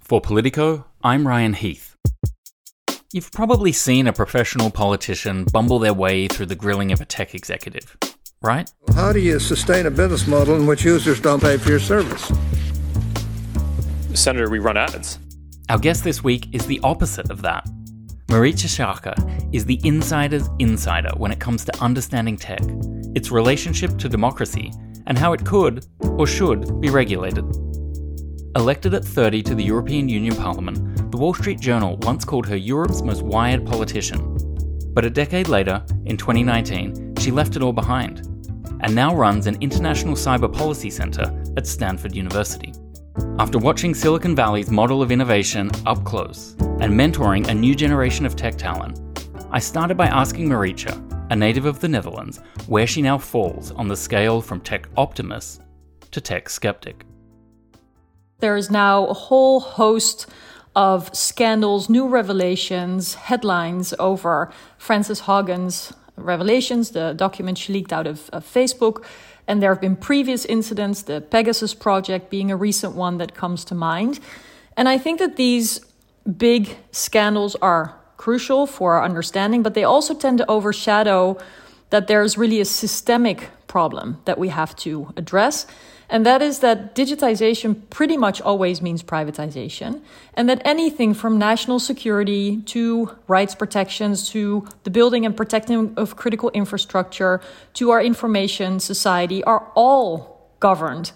For Politico, I'm Ryan Heath. You've probably seen a professional politician bumble their way through the grilling of a tech executive, right? How do you sustain a business model in which users don't pay for your service? Senator, we run ads. Our guest this week is the opposite of that. Marietje Schaake is the insider's insider when it comes to understanding tech, its relationship to democracy, and how it could, or should, be regulated. Elected at 30 to the European Union Parliament, the Wall Street Journal once called her Europe's most wired politician. But a decade later, in 2019, she left it all behind, and now runs an international cyber policy center at Stanford University. After watching Silicon Valley's model of innovation up close and mentoring a new generation of tech talent, I started by asking Marietje, a native of the Netherlands, where she now falls on the scale from tech optimist to tech skeptic. There is now a whole host of scandals, new revelations, headlines over Frances Haugen's revelations, the document she leaked out of Facebook. And there have been previous incidents, the Pegasus project being a recent one that comes to mind. And I think that these big scandals are crucial for our understanding, but they also tend to overshadow that there's really a systemic problem that we have to address. And that is that digitization pretty much always means privatization, and that anything from national security to rights protections to the building and protecting of critical infrastructure to our information society are all governed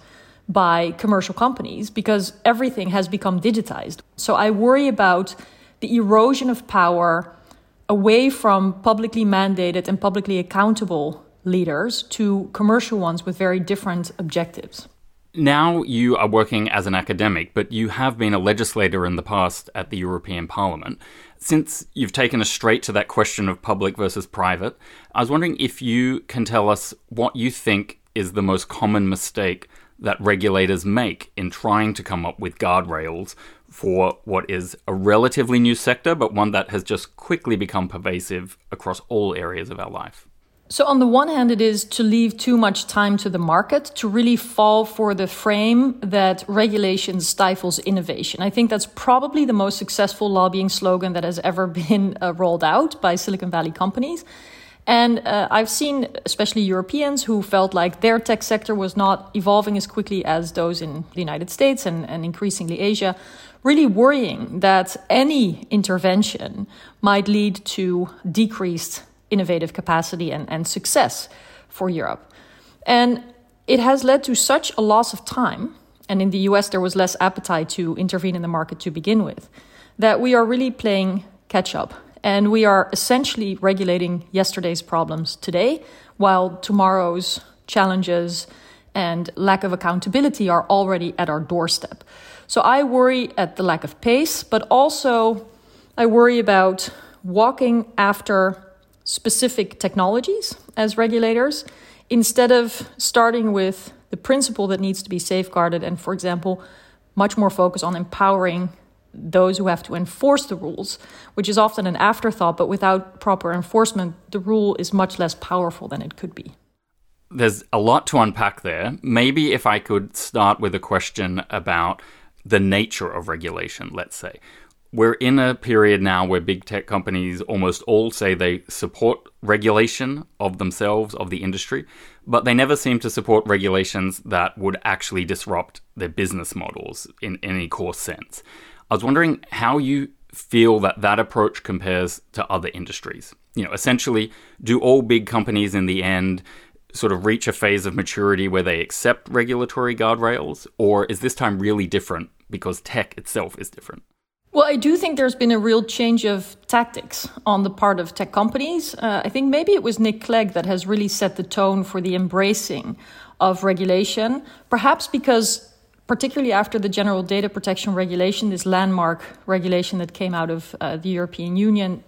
by commercial companies because everything has become digitized. So I worry about the erosion of power away from publicly mandated and publicly accountable leaders to commercial ones with very different objectives. Now you are working as an academic, but you have been a legislator in the past at the European Parliament. Since you've taken us straight to that question of public versus private, I was wondering if you can tell us what you think is the most common mistake that regulators make in trying to come up with guardrails for what is a relatively new sector, but one that has just quickly become pervasive across all areas of our life. So on the one hand, it is to leave too much time to the market, to really fall for the frame that regulation stifles innovation. I think that's probably the most successful lobbying slogan that has ever been rolled out by Silicon Valley companies. And I've seen especially Europeans who felt like their tech sector was not evolving as quickly as those in the United States and increasingly Asia, really worrying that any intervention might lead to decreased innovative capacity and success for Europe. And it has led to such a loss of time, and in the US there was less appetite to intervene in the market to begin with, that we are really playing catch up. And we are essentially regulating yesterday's problems today, while tomorrow's challenges and lack of accountability are already at our doorstep. So I worry at the lack of pace, but also I worry about walking after specific technologies as regulators, instead of starting with the principle that needs to be safeguarded and, for example, much more focus on empowering those who have to enforce the rules, which is often an afterthought, but without proper enforcement, the rule is much less powerful than it could be. There's a lot to unpack there. Maybe if I could start with a question about the nature of regulation, let's say. We're in a period now where big tech companies almost all say they support regulation of themselves, of the industry, but they never seem to support regulations that would actually disrupt their business models in any core sense. I was wondering how you feel that approach compares to other industries. You know, essentially, do all big companies in the end sort of reach a phase of maturity where they accept regulatory guardrails, or is this time really different because tech itself is different? Well, I do think there's been a real change of tactics on the part of tech companies. I think maybe it was Nick Clegg that has really set the tone for the embracing of regulation, perhaps because particularly after the General Data Protection Regulation, this landmark regulation that came out of the European Union,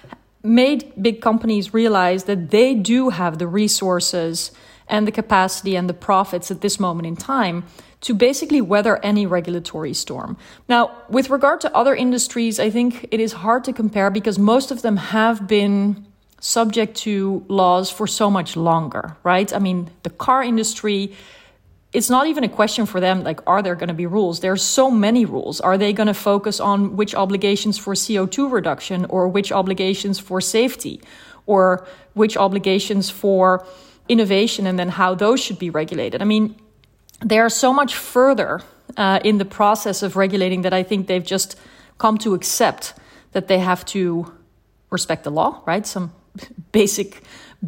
made big companies realize that they do have the resources and the capacity and the profits at this moment in time to basically weather any regulatory storm. Now, with regard to other industries, I think it is hard to compare because most of them have been subject to laws for so much longer, right? I mean, the car industry it's not even a question for them, like, are there going to be rules? There's so many rules. Are they going to focus on which obligations for CO2 reduction or which obligations for safety or which obligations for innovation and then how those should be regulated? I mean, they are so much further in the process of regulating that I think they've just come to accept that they have to respect the law, right? Some basic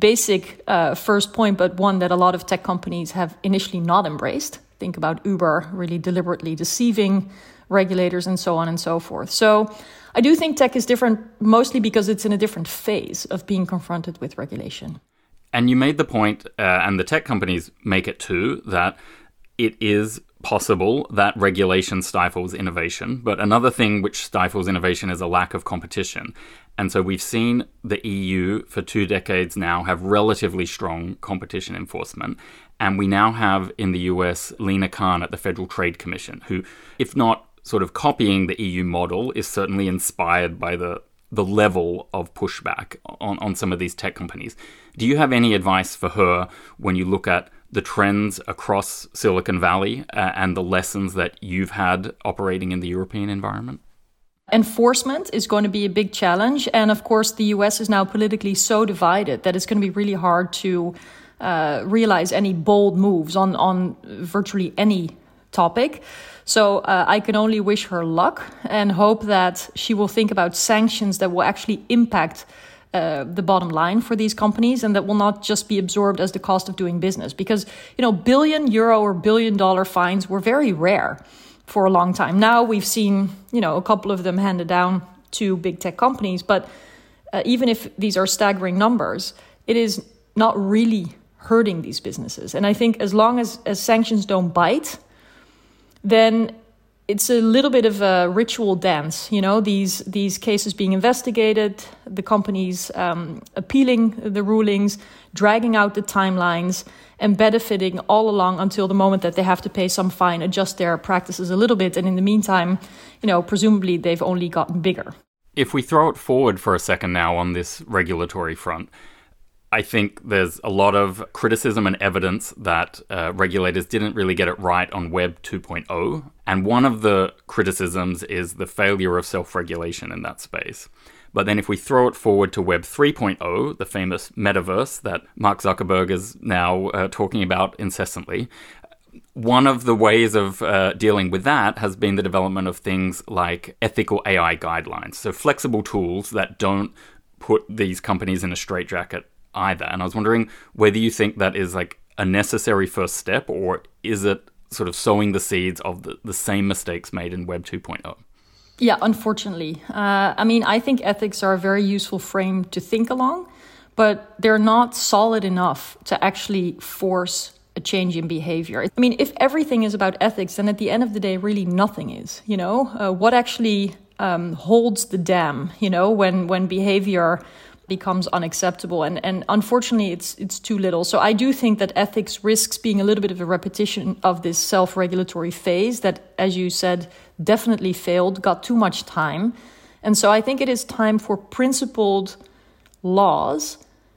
first point, but one that a lot of tech companies have initially not embraced. Think about Uber really deliberately deceiving regulators and so on and so forth. So I do think tech is different, mostly because it's in a different phase of being confronted with regulation. And you made the point, and the tech companies make it too, that it is possible that regulation stifles innovation. But another thing which stifles innovation is a lack of competition. And so we've seen the EU for 2 decades now have relatively strong competition enforcement. And we now have in the US Lina Khan at the Federal Trade Commission, who, if not sort of copying the EU model, is certainly inspired by the level of pushback on some of these tech companies. Do you have any advice for her when you look at the trends across Silicon Valley and the lessons that you've had operating in the European environment? Enforcement is going to be a big challenge. And of course, the US is now politically so divided that it's going to be really hard to realize any bold moves on virtually any topic. So I can only wish her luck and hope that she will think about sanctions that will actually impact the bottom line for these companies and that will not just be absorbed as the cost of doing business. Because, €1 billion or $1 billion fines were very rare for a long time. Now we've seen, a couple of them handed down to big tech companies. But even if these are staggering numbers, it is not really hurting these businesses. And I think as long as sanctions don't bite, then it's a little bit of a ritual dance, these cases being investigated, the companies appealing the rulings, dragging out the timelines, and benefiting all along until the moment that they have to pay some fine, adjust their practices a little bit. And in the meantime, presumably they've only gotten bigger. If we throw it forward for a second now on this regulatory front, I think there's a lot of criticism and evidence that regulators didn't really get it right on Web 2.0. And one of the criticisms is the failure of self-regulation in that space. But then if we throw it forward to Web 3.0, the famous metaverse that Mark Zuckerberg is now talking about incessantly, one of the ways of dealing with that has been the development of things like ethical AI guidelines. So flexible tools that don't put these companies in a straitjacket either. And I was wondering whether you think that is like a necessary first step, or is it sort of sowing the seeds of the same mistakes made in Web 2.0? Yeah, unfortunately. I think ethics are a very useful frame to think along, but they're not solid enough to actually force a change in behavior. If everything is about ethics, then at the end of the day, really nothing is. What actually holds the dam, when behavior becomes unacceptable. And unfortunately, it's too little. So I do think that ethics risks being a little bit of a repetition of this self-regulatory phase that, as you said, definitely failed, got too much time. And so I think it is time for principled laws,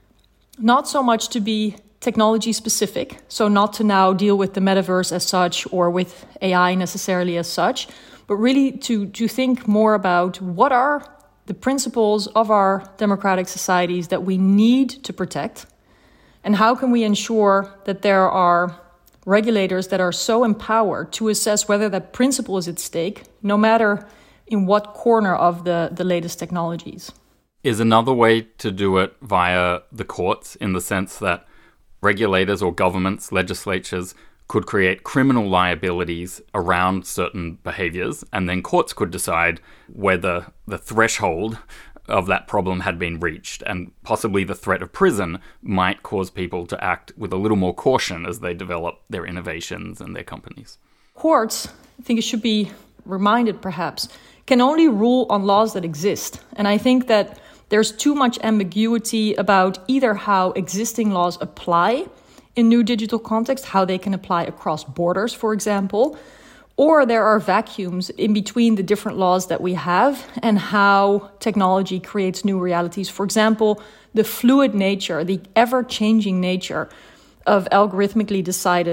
not so much to be technology specific, so not to now deal with the metaverse as such or with AI necessarily as such, but really to think more about what are the principles of our democratic societies that we need to protect, and how can we ensure that there are regulators that are so empowered to assess whether that principle is at stake, no matter in what corner of the latest technologies. Is another way to do it via the courts, in the sense that regulators or governments, legislatures, could create criminal liabilities around certain behaviors, and then courts could decide whether the threshold of that problem had been reached, and possibly the threat of prison might cause people to act with a little more caution as they develop their innovations and their companies. Courts, I think it should be reminded perhaps, can only rule on laws that exist. And I think that there's too much ambiguity about either how existing laws apply in new digital context, how they can apply across borders, for example, or there are vacuums in between the different laws that we have and how technology creates new realities. For example, the fluid nature, the ever-changing nature of algorithmically decided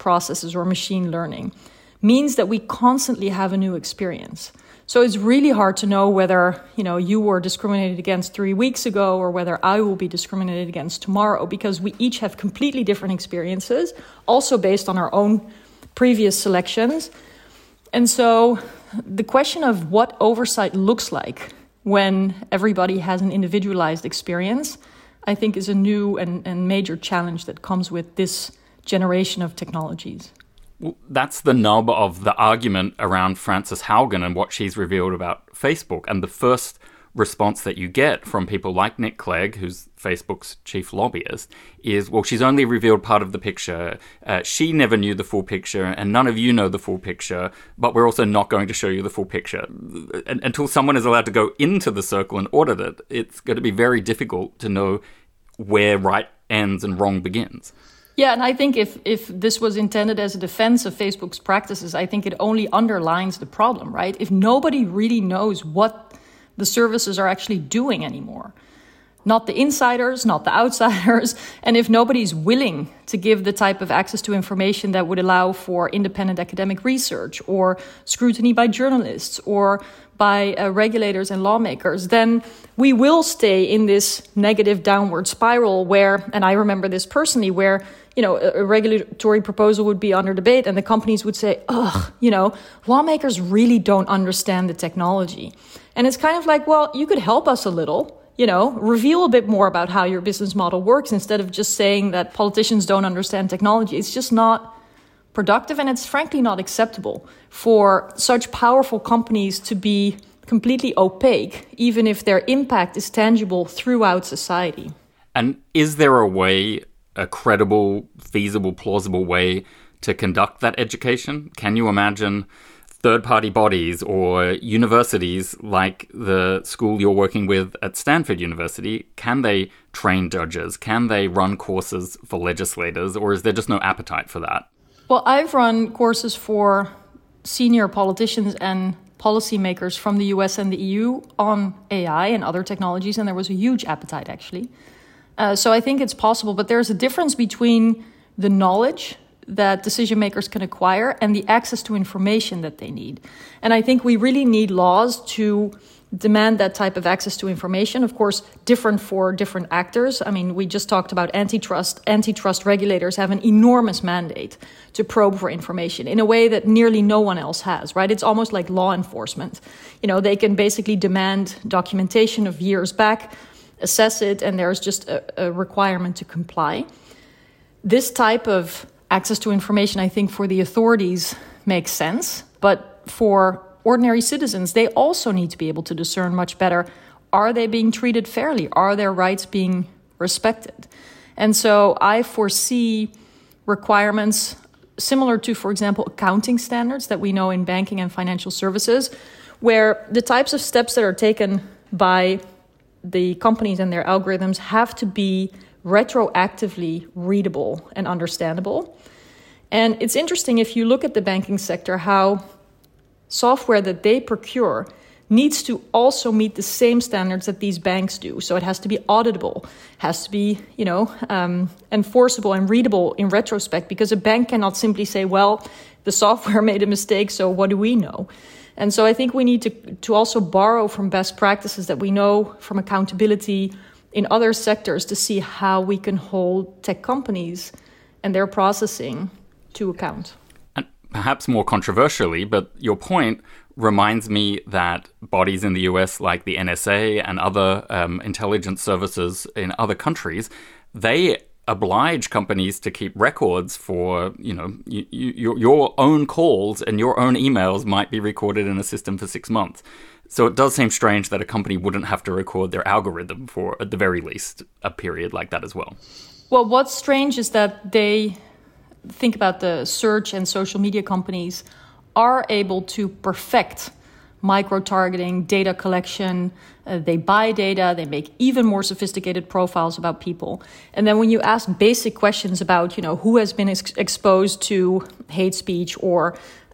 processes or machine learning means that we constantly have a new experience. So it's really hard to know whether, you were discriminated against 3 weeks ago or whether I will be discriminated against tomorrow, because we each have completely different experiences, also based on our own previous selections. And so the question of what oversight looks like when everybody has an individualized experience, I think is a new and major challenge that comes with this generation of technologies. Well, that's the nub of the argument around Frances Haugen and what she's revealed about Facebook. And the first response that you get from people like Nick Clegg, who's Facebook's chief lobbyist, is, well, she's only revealed part of the picture. She never knew the full picture, and none of you know the full picture, but we're also not going to show you the full picture. Until someone is allowed to go into the circle and audit it, it's going to be very difficult to know where right ends and wrong begins. Yeah, and I think if this was intended as a defense of Facebook's practices, I think it only underlines the problem, right? If nobody really knows what the services are actually doing anymore, not the insiders, not the outsiders, and if nobody's willing to give the type of access to information that would allow for independent academic research or scrutiny by journalists or by regulators and lawmakers, then we will stay in this negative downward spiral where, and I remember this personally, where a regulatory proposal would be under debate and the companies would say, lawmakers really don't understand the technology. And it's kind of like, well, you could help us a little, reveal a bit more about how your business model works instead of just saying that politicians don't understand technology. It's just not productive, and it's frankly not acceptable for such powerful companies to be completely opaque, even if their impact is tangible throughout society. And is there a way, a credible, feasible, plausible way to conduct that education? Can you imagine third-party bodies or universities like the school you're working with at Stanford University? Can they train judges? Can they run courses for legislators? Or is there just no appetite for that? Well, I've run courses for senior politicians and policymakers from the US and the EU on AI and other technologies, and there was a huge appetite, actually. So I think it's possible, but there's a difference between the knowledge that decision makers can acquire and the access to information that they need. And I think we really need laws to demand that type of access to information, of course, different for different actors. I mean, we just talked about antitrust. Antitrust regulators have an enormous mandate to probe for information in a way that nearly no one else has, right? It's almost like law enforcement. They can basically demand documentation of years back, assess it, and there's just a requirement to comply. This type of access to information, I think, for the authorities makes sense, but for ordinary citizens, they also need to be able to discern much better. Are they being treated fairly? Are their rights being respected? And so I foresee requirements similar to, for example, accounting standards that we know in banking and financial services, where the types of steps that are taken by the companies and their algorithms have to be retroactively readable and understandable. And it's interesting, if you look at the banking sector, how software that they procure needs to also meet the same standards that these banks do. So it has to be auditable, has to be, enforceable and readable in retrospect, because a bank cannot simply say, well, the software made a mistake, so what do we know? And so I think we need to also borrow from best practices that we know from accountability in other sectors to see how we can hold tech companies and their processing to account. And perhaps more controversially, but your point reminds me that bodies in the US like the NSA and other intelligence services in other countries, they oblige companies to keep records for, your own calls and your own emails might be recorded in a system for 6 months. So it does seem strange that a company wouldn't have to record their algorithm for, at the very least, a period like that as well. Well, what's strange is that they think about the search and social media companies are able to perfect micro-targeting, data collection. They buy data, they make even more sophisticated profiles about people. And then when you ask basic questions about, who has been exposed to hate speech or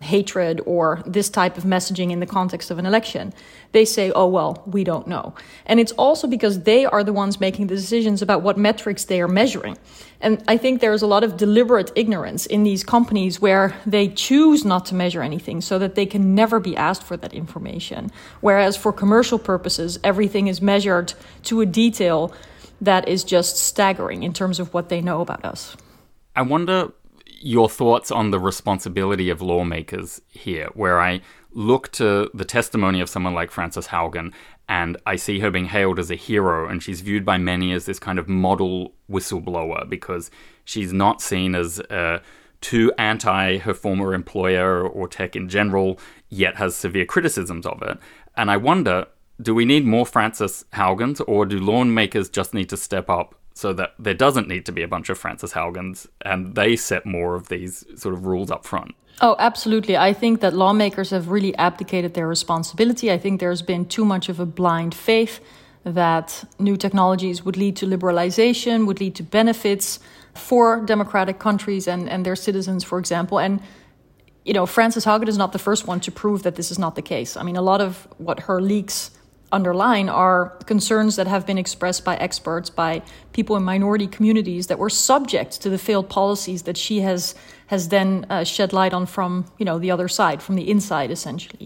hatred or this type of messaging in the context of an election. They say, oh, well, we don't know. And it's also because they are the ones making the decisions about what metrics they are measuring. And I think there's a lot of deliberate ignorance in these companies where they choose not to measure anything so that they can never be asked for that information. Whereas for commercial purposes, everything is measured to a detail that is just staggering in terms of what they know about us. I wonder your thoughts on the responsibility of lawmakers here, where I look to the testimony of someone like Frances Haugen, and I see her being hailed as a hero, and she's viewed by many as this kind of model whistleblower because she's not seen as too anti her former employer or tech in general, yet has severe criticisms of it. And I wonder, do we need more Frances Haugens, or do lawmakers just need to step up so that there doesn't need to be a bunch of Frances Haugens and they set more of these sort of rules up front? Oh, absolutely. I think that lawmakers have really abdicated their responsibility. I think there's been too much of a blind faith that new technologies would lead to liberalization, would lead to benefits for democratic countries and their citizens, for example. And, you know, Frances Haugen is not the first one to prove that this is not the case. I mean, a lot of what her leaks underline are concerns that have been expressed by experts, by people in minority communities that were subject to the failed policies that she has then shed light on from, you know, the other side, from the inside, essentially.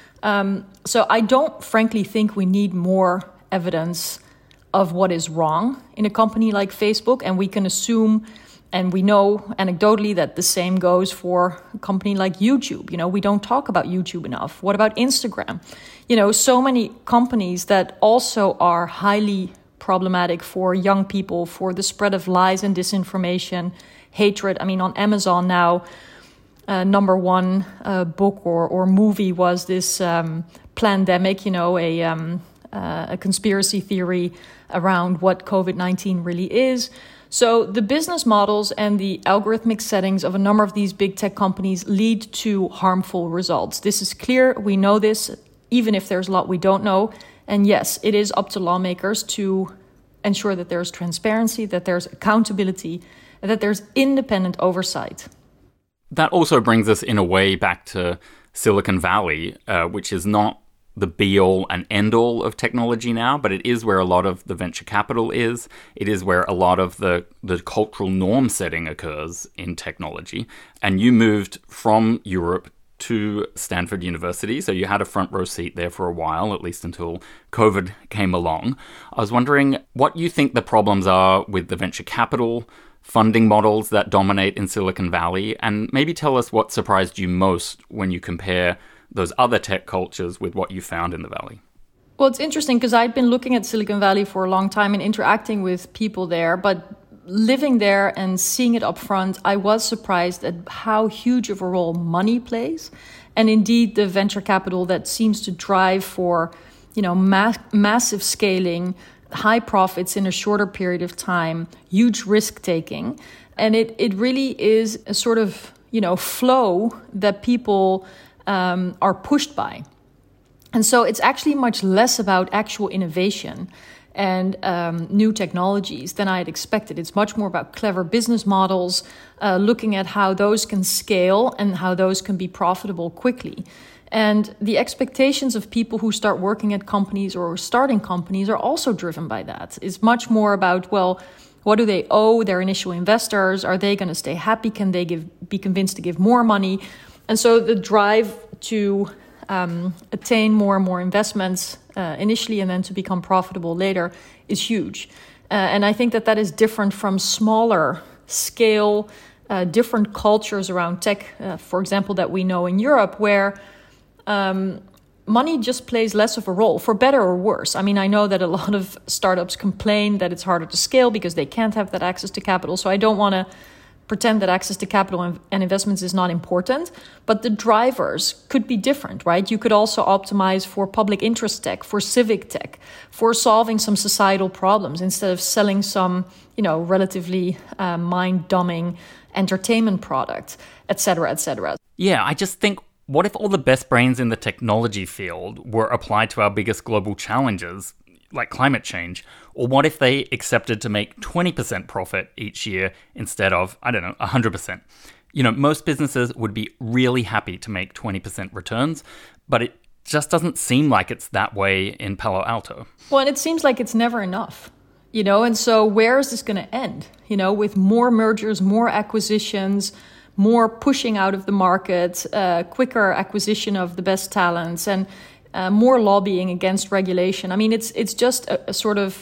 So I don't frankly think we need more evidence of what is wrong in a company like Facebook, and we can assume and we know anecdotally that the same goes for a company like YouTube. You know, we don't talk about YouTube enough. What about Instagram? You know, so many companies that also are highly problematic for young people, for the spread of lies and disinformation, hatred. I mean, on Amazon now, number one book or movie was this Plandemic, you know, a conspiracy theory around what COVID-19 really is. So the business models and the algorithmic settings of a number of these big tech companies lead to harmful results. This is clear. We know this, even if there's a lot we don't know. And yes, it is up to lawmakers to ensure that there's transparency, that there's accountability, and that there's independent oversight. That also brings us in a way back to Silicon Valley, which is not the be-all and end-all of technology now, but it is where a lot of the venture capital is. It is where a lot of the cultural norm setting occurs in technology. And you moved from Europe to Stanford University, so you had a front row seat there for a while, at least until COVID came along. I was wondering what you think the problems are with the venture capital funding models that dominate in Silicon Valley, and maybe tell us what surprised you most when you compare those other tech cultures with what you found in the Valley. Well, it's interesting because I'd been looking at Silicon Valley for a long time and interacting with people there, but living there and seeing it up front, I was surprised at how huge of a role money plays. And indeed, the venture capital that seems to drive for, you know, massive scaling, high profits in a shorter period of time, huge risk taking. And it really is a sort of, you know, flow that people are pushed by. And so it's actually much less about actual innovation and new technologies than I had expected. It's much more about clever business models, looking at how those can scale and how those can be profitable quickly. And the expectations of people who start working at companies or starting companies are also driven by that. It's much more about, well, what do they owe their initial investors? Are they going to stay happy? Can they be convinced to give more money? And so the drive to attain more and more investments initially and then to become profitable later is huge. And I think that is different from smaller scale, different cultures around tech, for example, that we know in Europe, where money just plays less of a role, for better or worse. I mean, I know that a lot of startups complain that it's harder to scale because they can't have that access to capital. So I don't want to pretend that access to capital and investments is not important, but the drivers could be different, right? You could also optimize for public interest tech, for civic tech, for solving some societal problems instead of selling some, you know, relatively mind-dumbing entertainment product, et cetera, et cetera. Yeah, I just think, what if all the best brains in the technology field were applied to our biggest global challenges, like climate change? Or what if they accepted to make 20% profit each year instead of, 100%? Most businesses would be really happy to make 20% returns, but it just doesn't seem like it's that way in Palo Alto. Well, and it seems like it's never enough, and so where is this going to end? With more mergers, more acquisitions, more pushing out of the market, quicker acquisition of the best talents, and more lobbying against regulation. I mean, it's just a sort of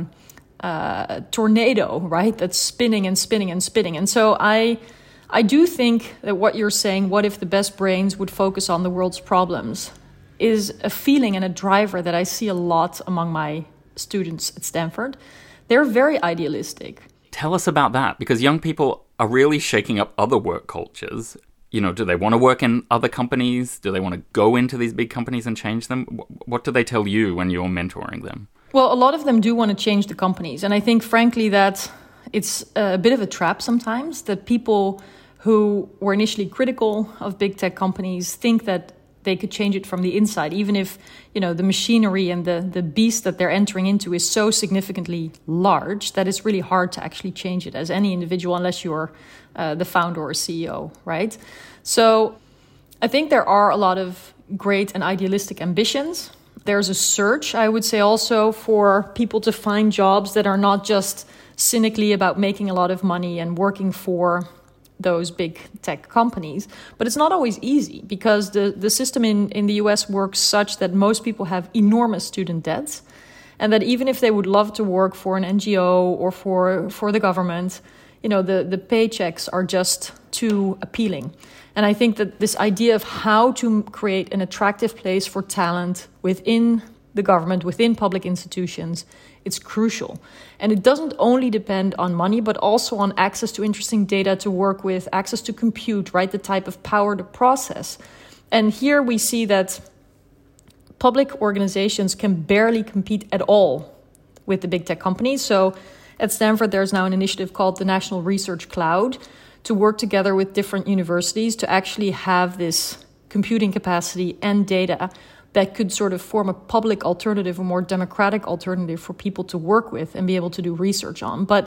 tornado, right? That's spinning and spinning and spinning. And so I do think that what you're saying, what if the best brains would focus on the world's problems, is a feeling and a driver that I see a lot among my students at Stanford. They're very idealistic. Tell us about that, because young people are really shaking up other work cultures. Do they want to work in other companies? Do they want to go into these big companies and change them? What do they tell you when you're mentoring them? Well, a lot of them do want to change the companies. And I think, frankly, that it's a bit of a trap sometimes, that people who were initially critical of big tech companies think that they could change it from the inside, even if, the machinery and the beast that they're entering into is so significantly large that it's really hard to actually change it as any individual, unless you're the founder or CEO, right? So I think there are a lot of great and idealistic ambitions. There's a search, I would say, also for people to find jobs that are not just cynically about making a lot of money and working for those big tech companies. But it's not always easy, because the system in the US works such that most people have enormous student debts, and that even if they would love to work for an NGO or for the government, the paychecks are just too appealing. And I think that this idea of how to create an attractive place for talent within the government, within public institutions, it's crucial. And it doesn't only depend on money, but also on access to interesting data to work with, access to compute, right? The type of power to process. And here we see that public organizations can barely compete at all with the big tech companies. So at Stanford, there's now an initiative called the National Research Cloud to work together with different universities to actually have this computing capacity and data that could sort of form a public alternative, a more democratic alternative for people to work with and be able to do research on. But,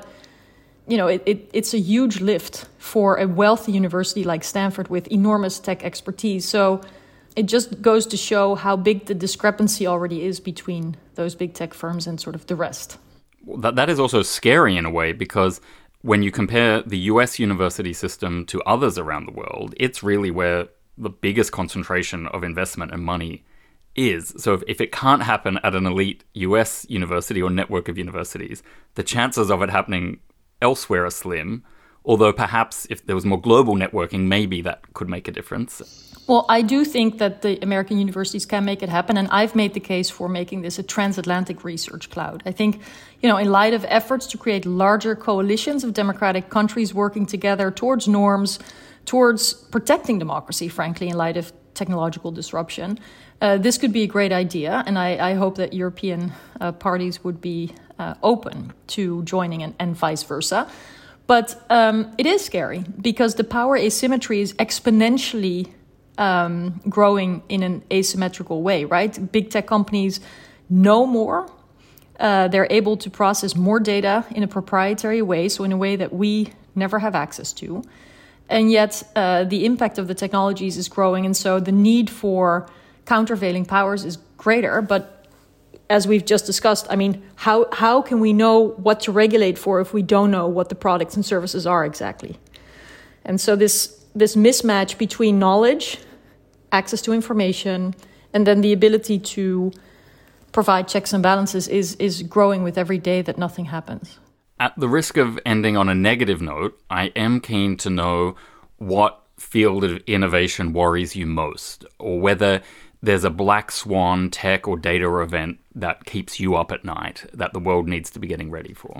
it's a huge lift for a wealthy university like Stanford with enormous tech expertise. So it just goes to show how big the discrepancy already is between those big tech firms and sort of the rest. That is also scary in a way, because when you compare the US university system to others around the world, it's really where the biggest concentration of investment and money is. So if it can't happen at an elite US university or network of universities, the chances of it happening elsewhere are slim, although perhaps if there was more global networking, maybe that could make a difference. Well, I do think that the American universities can make it happen, and I've made the case for making this a transatlantic research cloud. I think, in light of efforts to create larger coalitions of democratic countries working together towards norms, towards protecting democracy, frankly, in light of technological disruption, this could be a great idea, and I hope that European parties would be open to joining and vice versa. But it is scary, because the power asymmetry is exponentially growing in an asymmetrical way, right? Big tech companies know more. They're able to process more data in a proprietary way, so in a way that we never have access to. And yet the impact of the technologies is growing, and so the need for countervailing powers is greater. But as we've just discussed, I mean, how can we know what to regulate for if we don't know what the products and services are exactly? And so this mismatch between knowledge, access to information, and then the ability to provide checks and balances is growing with every day that nothing happens. At the risk of ending on a negative note, I am keen to know what field of innovation worries you most, or whether there's a black swan tech or data event that keeps you up at night that the world needs to be getting ready for.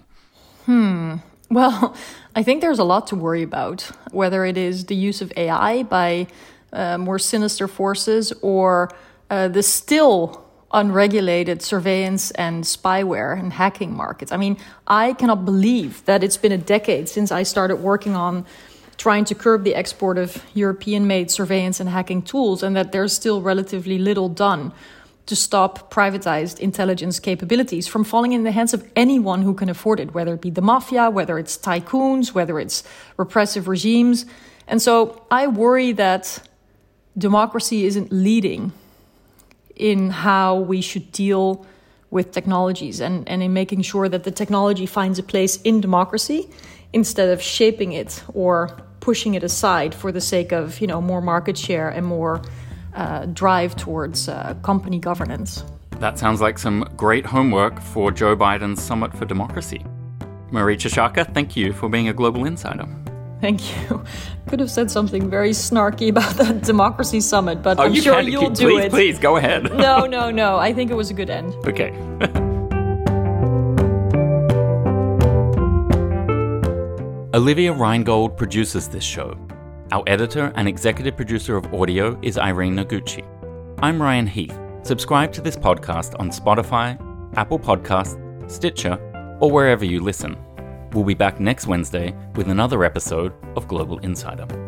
Well, I think there's a lot to worry about, whether it is the use of AI by more sinister forces, or the still unregulated surveillance and spyware and hacking markets. I mean, I cannot believe that it's been a decade since I started working on trying to curb the export of European-made surveillance and hacking tools, and that there's still relatively little done to stop privatized intelligence capabilities from falling in the hands of anyone who can afford it, whether it be the mafia, whether it's tycoons, whether it's repressive regimes. And so I worry that democracy isn't leading in how we should deal with technologies and in making sure that the technology finds a place in democracy instead of shaping it or pushing it aside for the sake of, more market share and more drive towards company governance. That sounds like some great homework for Joe Biden's Summit for Democracy. Marietje Schaake, thank you for being a Global Insider. Thank you. Could have said something very snarky about that Democracy Summit, but I'm sure you'll do it. Please, go ahead. No. I think it was a good end. Okay. Olivia Reingold produces this show. Our editor and executive producer of audio is Irene Noguchi. I'm Ryan Heath. Subscribe to this podcast on Spotify, Apple Podcasts, Stitcher, or wherever you listen. We'll be back next Wednesday with another episode of Global Insider.